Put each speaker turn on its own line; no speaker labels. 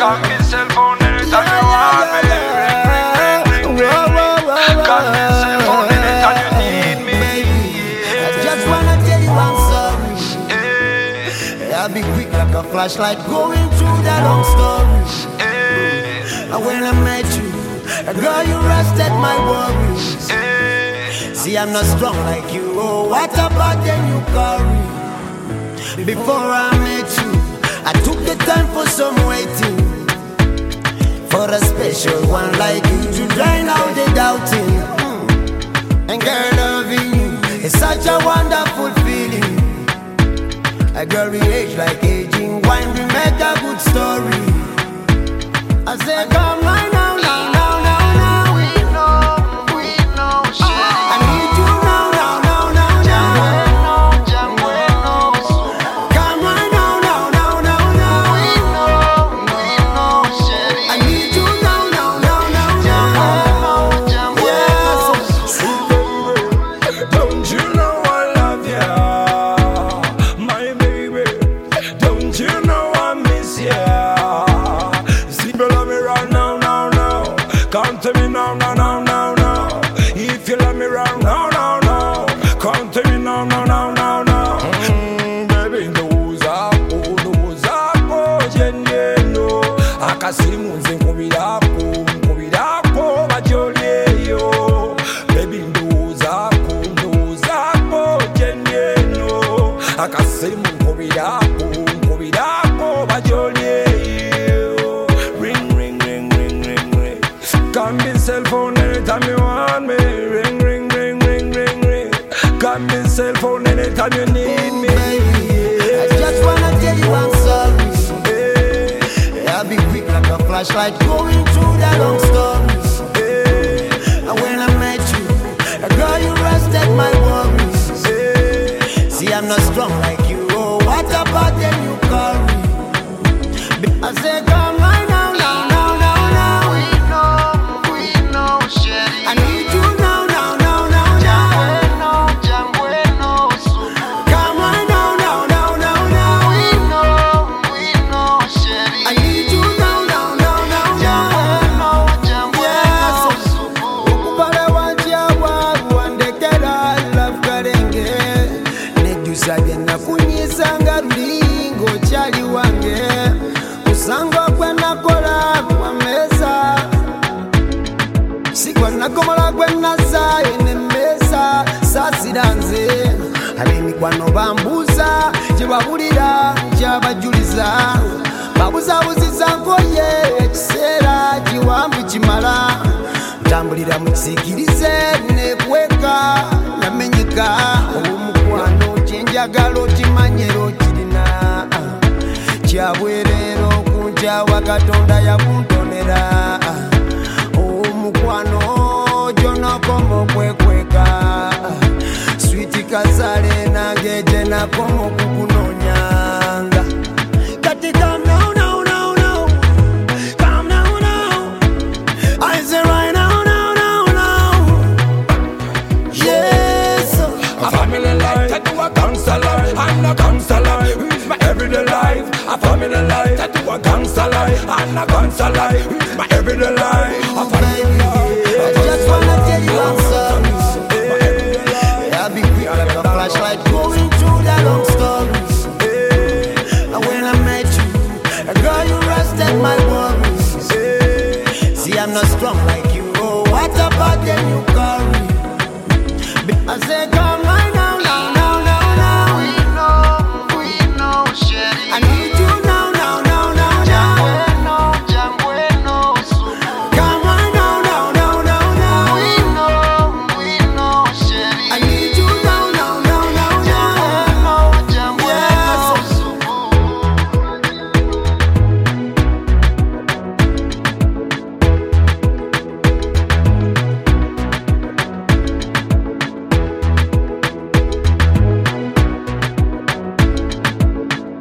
Call me cell phone anytime you want me. Ring. Call me cell phone anytime you need me.
I just wanna tell you I'm sorry. I'll be quick like a flashlight going through that long story. And when I met you, girl, you rested my worries. See, I'm not strong like you. Oh, what about them you carry? Before I met you, I took the time for some waiting, for a special one like you to drain out the doubting. And girl, loving you is such a wonderful feeling. A girl, we age like aging wine, we make a good story. I say, come right now.
Come to me now. If you love me wrong, no. Come to me now. Baby, those are jenye akasimu nkubirako bajolyeyo. Baby, those are jenye akasimu nkubirako bajolyeyo. Ring. Call me cell phone anytime you want me. Ring. Call me cell phone anytime you need me.
I just wanna tell you I'm sorry. I'll be quick like a flashlight going through that long stories. And when I met you, girl, you rested my worries. See, I'm not strong like you. Oh, what about them you carry? I say, come right now. Sagenda kunyisanga lulingo chali wange usango kwenakola kwa meza sikwa nakomola kwenaza ene meza sasiranze abemikwano bambuza kyebabulira kyabajuliza babuzabuziza nkoye ekiseera kiwambu kimala ntambulira mu kisikirize nekweka namenyeka omukwano njagalo kimanyero kirina kyabwerero kunjawa Katonda yakuntonera omukwano gyonakomo kwekweka switi kazale nange gye nakomo kukunonyanga kati come now come now I say right now yes
a family life. I'm a gangster life, it's my everyday life. A family life, I do a gangster life. I'm a gangster life, it's my everyday life. A family life,
I just wanna tell you I'm sorry. I'll be quick like a flashlight going through that long stories. And when I met you, girl, you rested my worries. See, I'm not strong like you. Oh, what about them you carry? I say,